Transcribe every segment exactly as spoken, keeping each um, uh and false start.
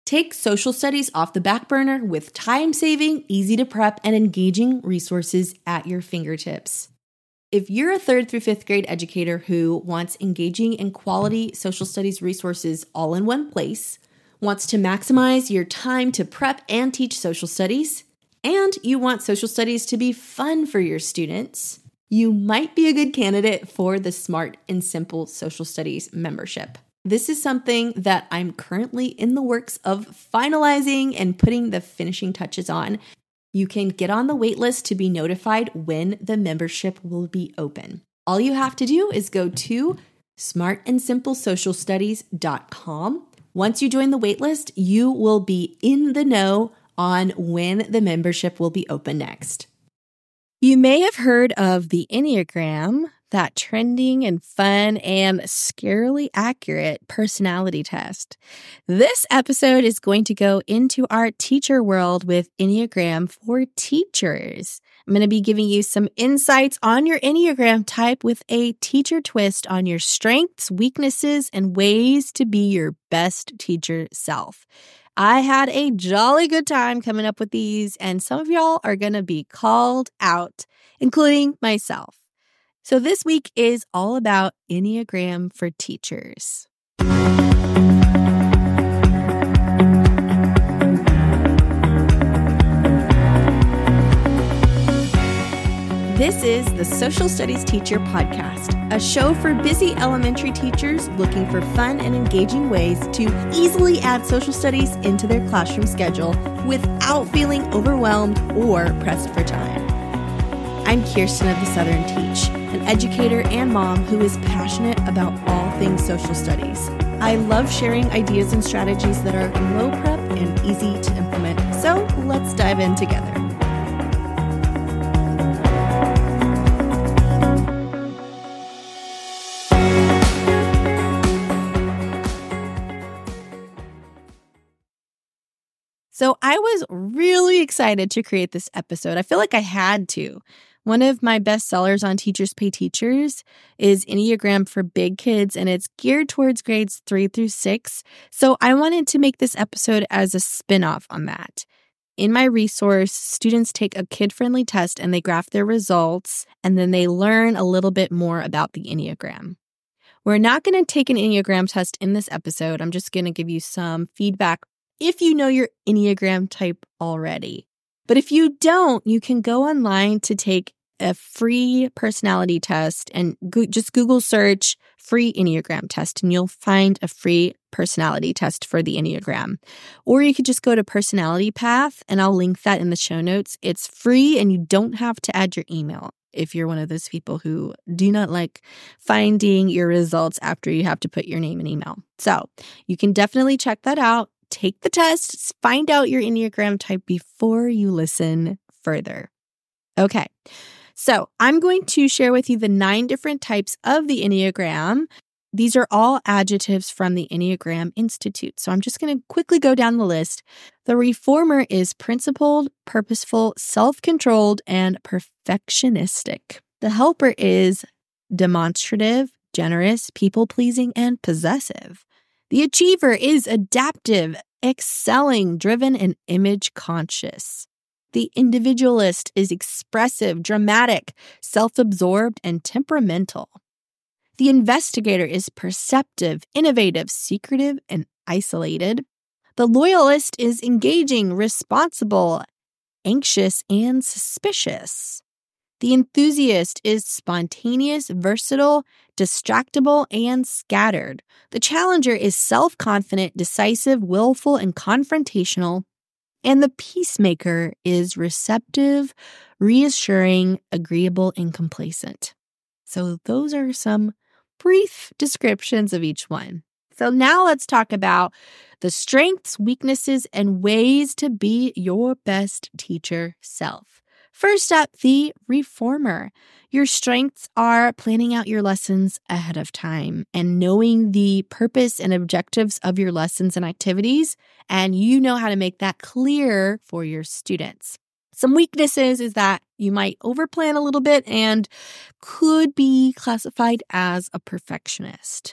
Take social studies off the back burner with time-saving, easy-to-prep, and engaging resources at your fingertips. If you're a third through fifth grade educator who wants engaging and quality social studies resources all in one place, wants to maximize your time to prep and teach social studies, and you want social studies to be fun for your students, you might be a good candidate for the Smart and Simple Social Studies membership. This is something that I'm currently in the works of finalizing and putting the finishing touches on. You can get on the waitlist to be notified when the membership will be open. All you have to do is go to smart and simple social studies dot com. Once you join the waitlist, you will be in the know on when the membership will be open next. You may have heard of the Enneagram, that trending and fun and scarily accurate personality test. This episode is going to go into our teacher world with Enneagram for teachers. I'm going to be giving you some insights on your Enneagram type with a teacher twist on your strengths, weaknesses, and ways to be your best teacher self. I had a jolly good time coming up with these, and some of y'all are going to be called out, including myself. So this week is all about Enneagram for teachers. This is the Social Studies Teacher Podcast, a show for busy elementary teachers looking for fun and engaging ways to easily add social studies into their classroom schedule without feeling overwhelmed or pressed for time. I'm Kirsten of the Southern Teach, an educator and mom who is passionate about all things social studies. I love sharing ideas and strategies that are low prep and easy to implement. So let's dive in together. So I was really excited to create this episode. I feel like I had to. One of my best sellers on Teachers Pay Teachers is Enneagram for Big Kids, and it's geared towards grades three through six. So I wanted to make this episode as a spinoff on that. In my resource, students take a kid-friendly test and they graph their results, and then they learn a little bit more about the Enneagram. We're not going to take an Enneagram test in this episode. I'm just going to give you some feedback if you know your Enneagram type already. But if you don't, you can go online to take a free personality test and go- just Google search free Enneagram test and you'll find a free personality test for the Enneagram. Or you could just go to Personality Path and I'll link that in the show notes. It's free and you don't have to add your email if you're one of those people who do not like finding your results after you have to put your name and email. So you can definitely check that out. Take the test, find out your Enneagram type before you listen further. Okay, so I'm going to share with you the nine different types of the Enneagram. These are all adjectives from the Enneagram Institute. So I'm just going to quickly go down the list. The reformer is principled, purposeful, self-controlled, and perfectionistic. The helper is demonstrative, generous, people-pleasing, and possessive. The achiever is adaptive, excelling, driven, and image-conscious. The individualist is expressive, dramatic, self-absorbed, and temperamental. The investigator is perceptive, innovative, secretive, and isolated. The loyalist is engaging, responsible, anxious, and suspicious. The enthusiast is spontaneous, versatile, distractible, and scattered. The challenger is self-confident, decisive, willful, and confrontational. And the peacemaker is receptive, reassuring, agreeable, and complacent. So those are some brief descriptions of each one. So now let's talk about the strengths, weaknesses, and ways to be your best teacher self. First up, the reformer. Your strengths are planning out your lessons ahead of time and knowing the purpose and objectives of your lessons and activities, and you know how to make that clear for your students. Some weaknesses is that you might overplan a little bit and could be classified as a perfectionist.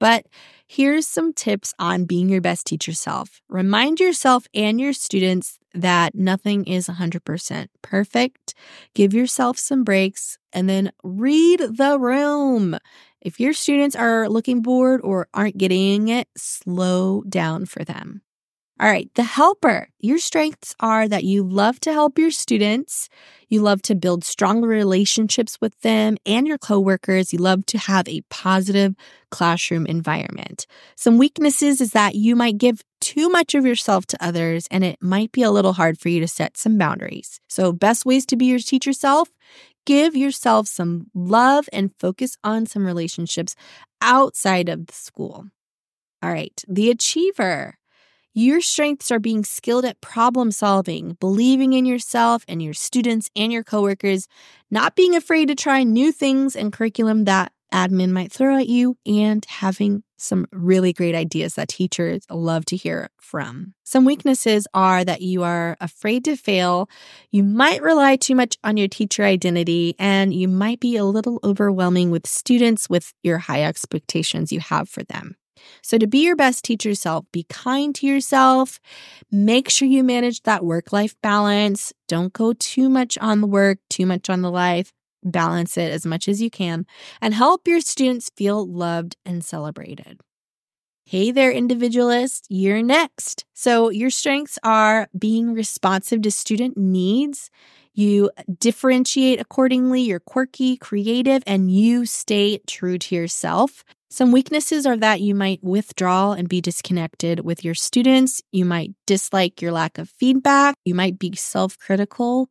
But here's some tips on being your best teacher self. Remind yourself and your students that nothing is one hundred percent perfect. Give yourself some breaks and then read the room. If your students are looking bored or aren't getting it, slow down for them. All right, the helper. Your strengths are that you love to help your students. You love to build strong relationships with them and your coworkers. You love to have a positive classroom environment. Some weaknesses is that you might give too much of yourself to others, and it might be a little hard for you to set some boundaries. So best ways to be your teacher self: give yourself some love and focus on some relationships outside of the school. All right, the achiever. Your strengths are being skilled at problem solving, believing in yourself and your students and your coworkers, not being afraid to try new things and curriculum that admin might throw at you, and having some really great ideas that teachers love to hear from. Some weaknesses are that you are afraid to fail, you might rely too much on your teacher identity, and you might be a little overwhelming with students with your high expectations you have for them. So to be your best teacher self, be kind to yourself. Make sure you manage that work-life balance. Don't go too much on the work, too much on the life. Balance it as much as you can and help your students feel loved and celebrated. Hey there, individualist, you're next. So your strengths are being responsive to student needs. You differentiate accordingly. You're quirky, creative, and you stay true to yourself. Some weaknesses are that you might withdraw and be disconnected with your students. You might dislike your lack of feedback. You might be self-critical.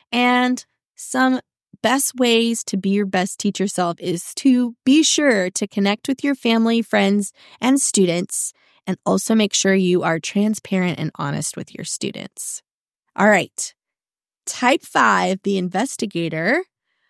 And some best ways to be your best teacher self is to be sure to connect with your family, friends, and students, and also make sure you are transparent and honest with your students. All right. Type five, the investigator.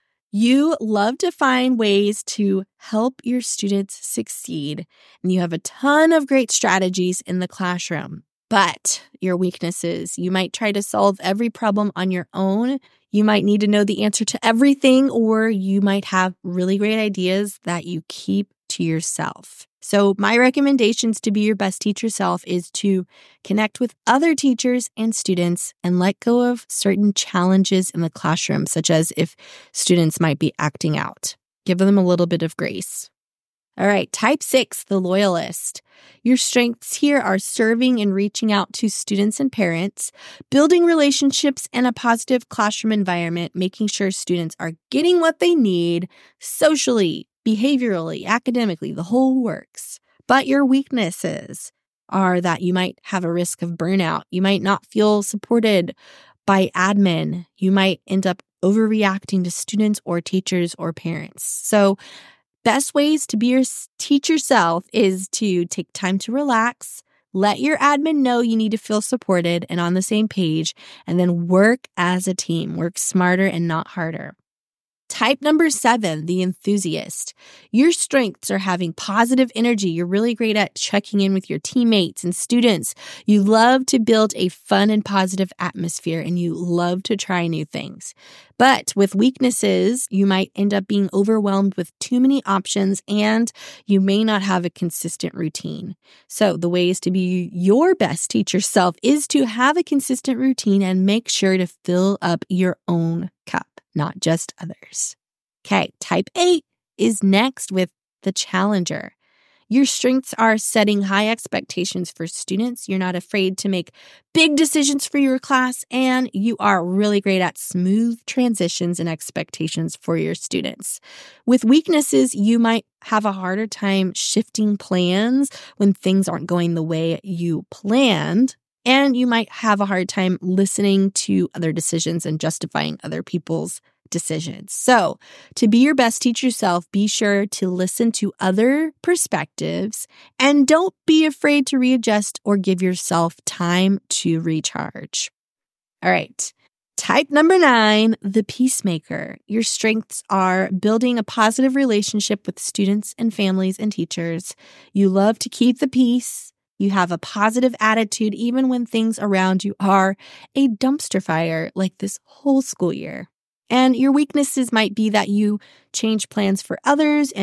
You love to find ways to help your students succeed, and you have a ton of great strategies in the classroom. But your weaknesses, you might try to solve every problem on your own. You might need to know the answer to everything, or you might have really great ideas that you keep to yourself. So my recommendations to be your best teacher self is to connect with other teachers and students and let go of certain challenges in the classroom, such as if students might be acting out. Give them a little bit of grace. All right, type six, the loyalist. Your strengths here are serving and reaching out to students and parents, building relationships and a positive classroom environment, making sure students are getting what they need socially, behaviorally, academically, the whole works. But your weaknesses are that you might have a risk of burnout. You might not feel supported by admin. You might end up overreacting to students or teachers or parents. So best ways to be your teacher self is to take time to relax, let your admin know you need to feel supported and on the same page, and then work as a team. Work smarter and not harder. Type number seven, the enthusiast. Your strengths are having positive energy. You're really great at checking in with your teammates and students. You love to build a fun and positive atmosphere, and you love to try new things. But with weaknesses, you might end up being overwhelmed with too many options, and you may not have a consistent routine. So the ways to be your best teacher self is to have a consistent routine and make sure to fill up your own cup, not just others. Okay, type eight is next with the challenger. Your strengths are setting high expectations for students. You're not afraid to make big decisions for your class, and you are really great at smooth transitions and expectations for your students. With weaknesses, you might have a harder time shifting plans when things aren't going the way you planned. And you might have a hard time listening to other decisions and justifying other people's decisions. So to be your best teacher self, be sure to listen to other perspectives and don't be afraid to readjust or give yourself time to recharge. All right. Type number nine, the peacemaker. Your strengths are building a positive relationship with students and families and teachers. You love to keep the peace. You have a positive attitude even when things around you are a dumpster fire like this whole school year. And your weaknesses might be that you change plans for others and you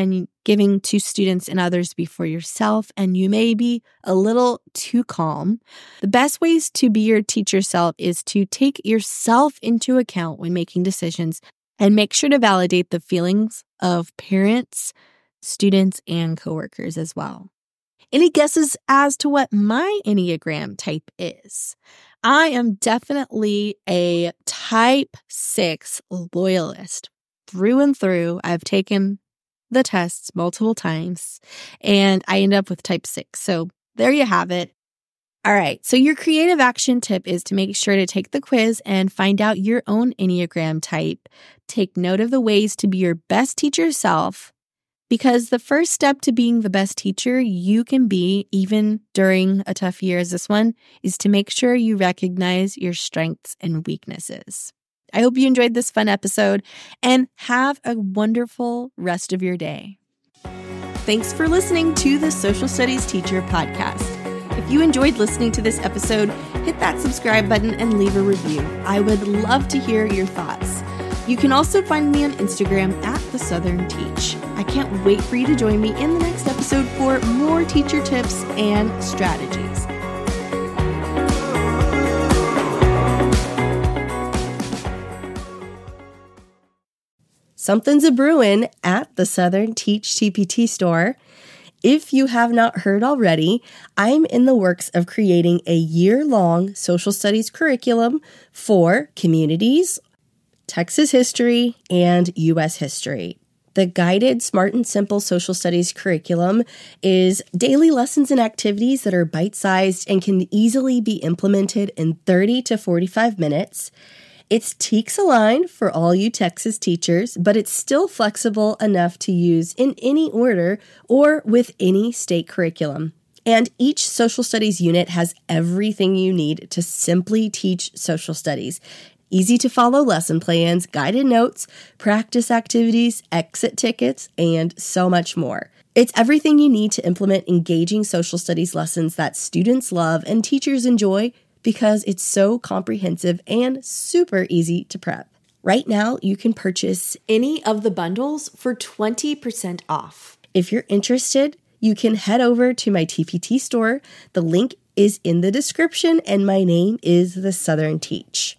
giving to students and others before yourself, and you may be a little too calm. The best ways to be your teacher self is to take yourself into account when making decisions and make sure to validate the feelings of parents, students, and coworkers as well. Any guesses as to what my Enneagram type is? I am definitely a type six loyalist through and through. I've taken the tests multiple times and I end up with type six. So there you have it. All right. So your creative action tip is to make sure to take the quiz and find out your own Enneagram type. Take note of the ways to be your best teacher self, because the first step to being the best teacher you can be, even during a tough year as this one, is to make sure you recognize your strengths and weaknesses. I hope you enjoyed this fun episode and have a wonderful rest of your day. Thanks for listening to the Social Studies Teacher Podcast. If you enjoyed listening to this episode, hit that subscribe button and leave a review. I would love to hear your thoughts. You can also find me on Instagram at The Southern Teach. I can't wait for you to join me in the next episode for more teacher tips and strategies. Something's a brewing at the Southern Teach T P T store. If you have not heard already, I'm in the works of creating a year-long social studies curriculum for communities, Texas history, and U S history. The guided Smart and Simple Social Studies curriculum is daily lessons and activities that are bite-sized and can easily be implemented in thirty to forty-five minutes. It's T E A C S-aligned for all you Texas teachers, but it's still flexible enough to use in any order or with any state curriculum. And each social studies unit has everything you need to simply teach social studies. Easy to follow lesson plans, guided notes, practice activities, exit tickets, and so much more. It's everything you need to implement engaging social studies lessons that students love and teachers enjoy because it's so comprehensive and super easy to prep. Right now, you can purchase any of the bundles for twenty percent off. If you're interested, you can head over to my T P T store. The link is in the description, and my name is The Southern Teach.